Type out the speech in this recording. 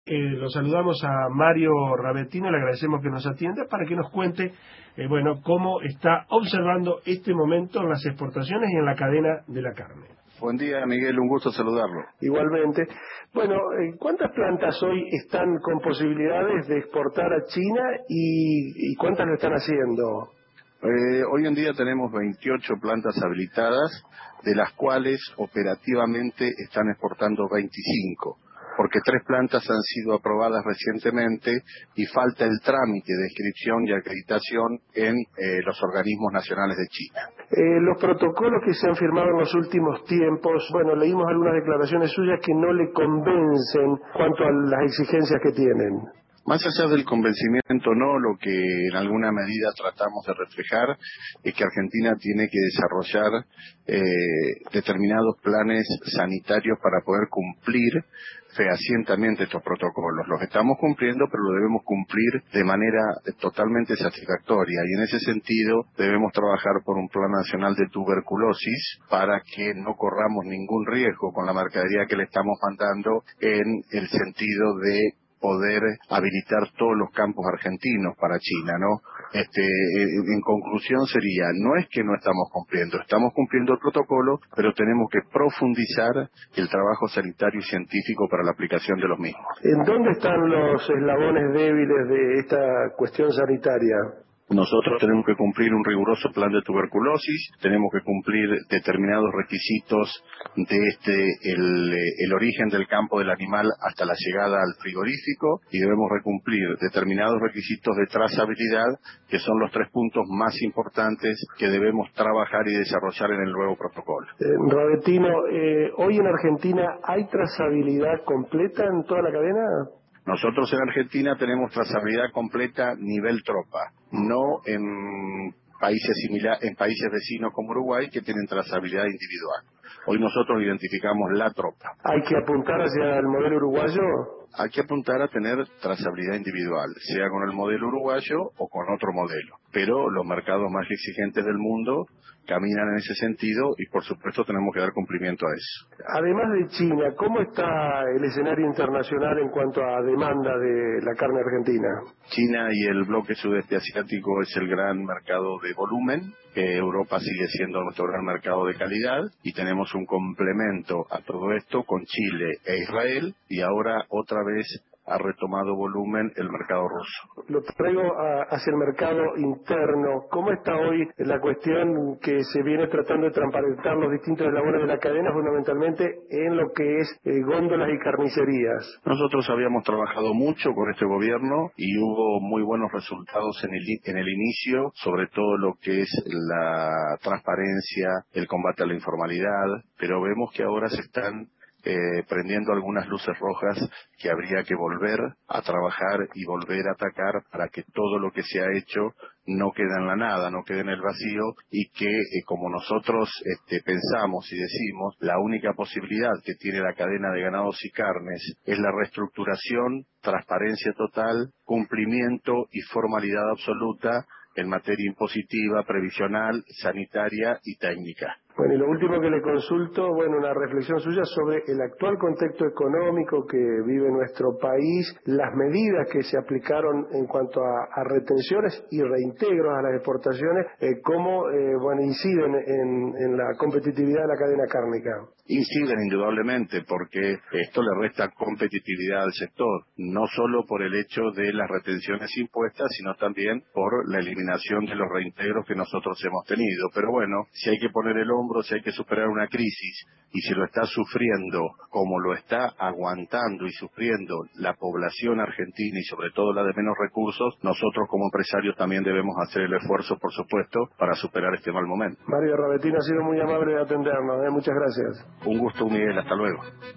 Lo saludamos a Mario Ravetino, le agradecemos que nos atienda para que nos cuente, cómo está observando este momento en las exportaciones y en la cadena de la carne. Buen día, Miguel, un gusto saludarlo. Igualmente. ¿Cuántas plantas hoy están con posibilidades de exportar a China y cuántas lo están haciendo? Hoy en día tenemos 28 plantas habilitadas, de las cuales operativamente están exportando 25. Porque 3 plantas han sido aprobadas recientemente y falta el trámite de inscripción y acreditación en los organismos nacionales de China. Los protocolos que se han firmado en los últimos tiempos, leímos algunas declaraciones suyas que no le convencen cuanto a las exigencias que tienen. Más allá del convencimiento, no, lo que en alguna medida tratamos de reflejar es que Argentina tiene que desarrollar determinados planes sanitarios para poder cumplir fehacientemente estos protocolos. Los estamos cumpliendo, pero lo debemos cumplir de manera totalmente satisfactoria, y en ese sentido debemos trabajar por un plan nacional de tuberculosis para que no corramos ningún riesgo con la mercadería que le estamos mandando, en el sentido de poder habilitar todos los campos argentinos para China, ¿no? En conclusión sería, no es que no estamos cumpliendo el protocolo, pero tenemos que profundizar el trabajo sanitario y científico para la aplicación de los mismos. ¿En dónde están los eslabones débiles de esta cuestión sanitaria? Nosotros tenemos que cumplir un riguroso plan de tuberculosis, tenemos que cumplir determinados requisitos de el origen del campo del animal hasta la llegada al frigorífico, y debemos cumplir determinados requisitos de trazabilidad, que son los 3 puntos más importantes que debemos trabajar y desarrollar en el nuevo protocolo. Ravetino, ¿hoy en Argentina hay trazabilidad completa en toda la cadena? Nosotros en Argentina tenemos trazabilidad completa nivel tropa, no en países vecinos como Uruguay, que tienen trazabilidad individual. Hoy nosotros identificamos la tropa. ¿Hay que apuntar hacia el modelo uruguayo? Hay que apuntar a tener trazabilidad individual, sea con el modelo uruguayo o con otro modelo. Pero los mercados más exigentes del mundo caminan en ese sentido, y por supuesto tenemos que dar cumplimiento a eso. Además de China, ¿cómo está el escenario internacional en cuanto a demanda de la carne argentina? China y el bloque sudeste asiático es el gran mercado de volumen. Europa sigue siendo nuestro gran mercado de calidad, y tenemos un complemento a todo esto con Chile e Israel, y ahora otra vez ha retomado volumen el mercado ruso. Lo traigo hacia el mercado interno. ¿Cómo está hoy la cuestión que se viene tratando de transparentar los distintos eslabones de la cadena, fundamentalmente en lo que es góndolas y carnicerías? Nosotros habíamos trabajado mucho con este gobierno y hubo muy buenos resultados en el inicio, sobre todo lo que es la transparencia, el combate a la informalidad, pero vemos que ahora se están prendiendo algunas luces rojas que habría que volver a trabajar y volver a atacar, para que todo lo que se ha hecho no quede en la nada, no quede en el vacío, y que como nosotros pensamos y decimos, la única posibilidad que tiene la cadena de ganados y carnes es la reestructuración, transparencia total, cumplimiento y formalidad absoluta en materia impositiva, previsional, sanitaria y técnica. Y lo último que le consulto, una reflexión suya sobre el actual contexto económico que vive nuestro país, las medidas que se aplicaron en cuanto a retenciones y reintegros a las exportaciones, cómo inciden en la competitividad de la cadena cárnica. Inciden indudablemente, porque esto le resta competitividad al sector, no solo por el hecho de las retenciones impuestas, sino también por la eliminación de los reintegros que nosotros hemos tenido. Pero bueno, si hay que poner el hombro, si hay que superar una crisis, y si lo está sufriendo como lo está aguantando y sufriendo la población argentina, y sobre todo la de menos recursos, nosotros como empresarios también debemos hacer el esfuerzo, por supuesto, para superar este mal momento. Mario Ravetino ha sido muy amable de atendernos, muchas gracias. Un gusto, Miguel, hasta luego.